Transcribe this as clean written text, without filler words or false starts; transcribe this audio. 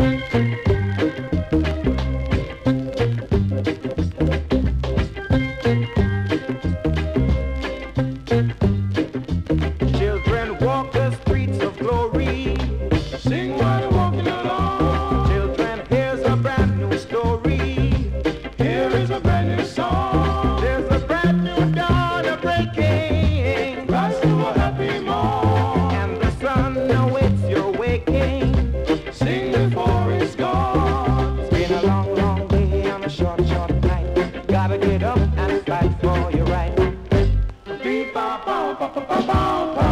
Children walk the streets of glory. Sing while you're walking along. Children, here's a brand new story. Here is a brand new song. There's a brand new dawn breaking. Rise to a happy morn. And the sun awaits your waking. Sing before it's gone. It's been a long, long day on a short, short night. Gotta get up and fight for your right. Beep, ba, ba, ba, ba, ba, ba, ba.